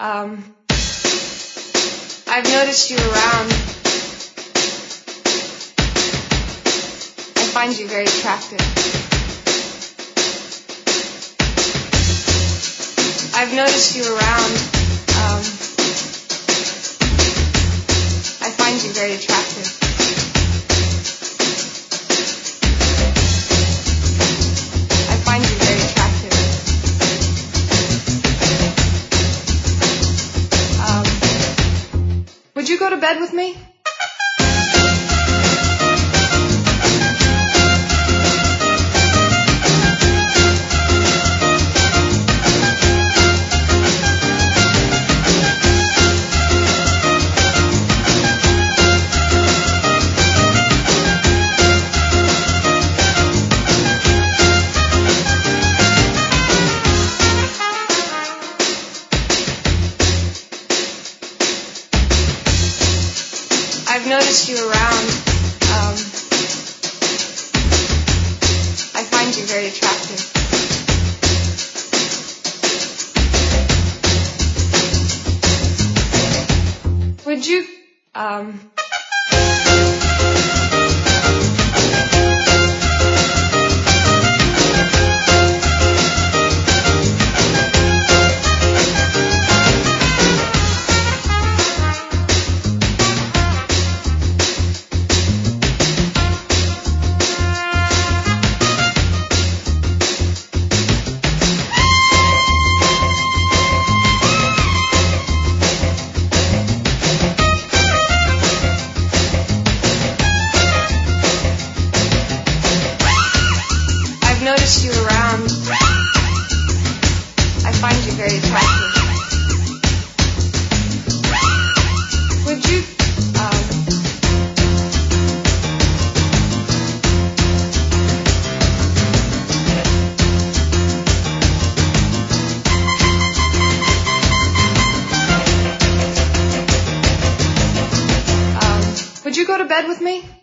Um, I've noticed you around. I find you very attractive. I've noticed you around. I find you very attractive. I find you very attractive. Would you go to bed with me? I've noticed you around. I find you very attractive. Would you, notice you around. I find you very attractive. Would you, would you go to bed with me?